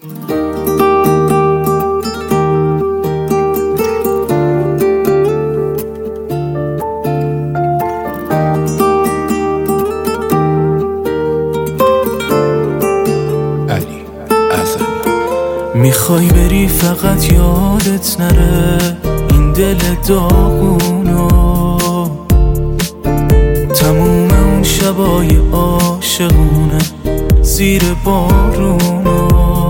میخوای بری فقط یادت نره این دل داغونو، تموم اون شبای عاشقونه زیر بارونو.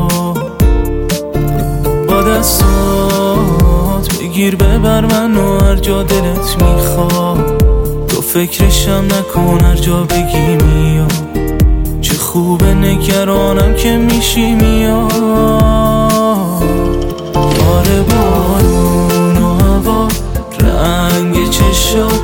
با دستات بگیر ببر منو هر جا دلت میخواد، تو فکرشم نکن هر جا بگی میاد. چه خوبه نگرانم که میشی میاد. آره بارون و هوا، رنگ چشات،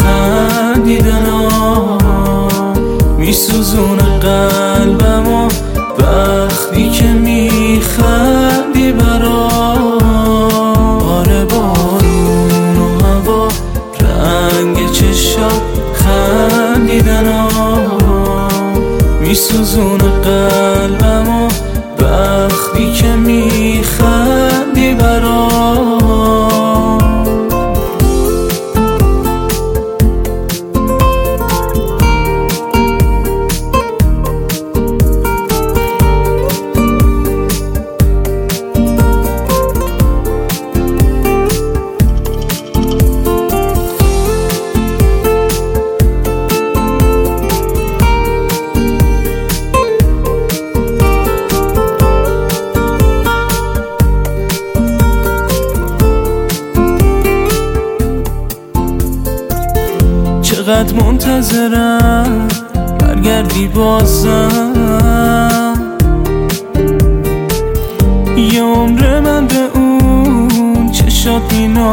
خندیدنا میسوزونه قلبمو وقتی که میخندی برا. آره بارون و هوا، رنگ چشات، خندیدنا میسوزونه قلبمو وقتی که میخندی برا. چقدر منتظرم برگردی بازم، یه عمر من به اون چشات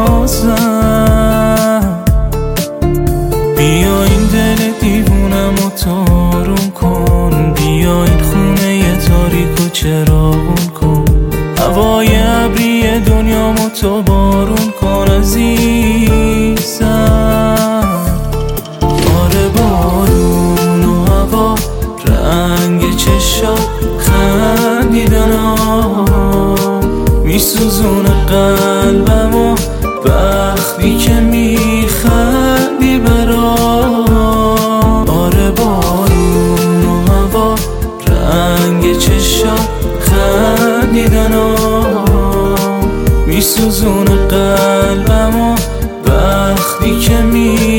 مینازم. بیا این دل دیوونمو تارون کن، بیا این خونه تاریکو چراغون کن، هوای ابری دنیامو تو بارون کن عزیزم. بارون و هوا، رنگ چشات، خندیدنا میسوزونه قلبمو وقتی که میخندی برا. آره بارون و هوا، رنگ چشات، خندیدنا میسوزونه قلبمو وقتی که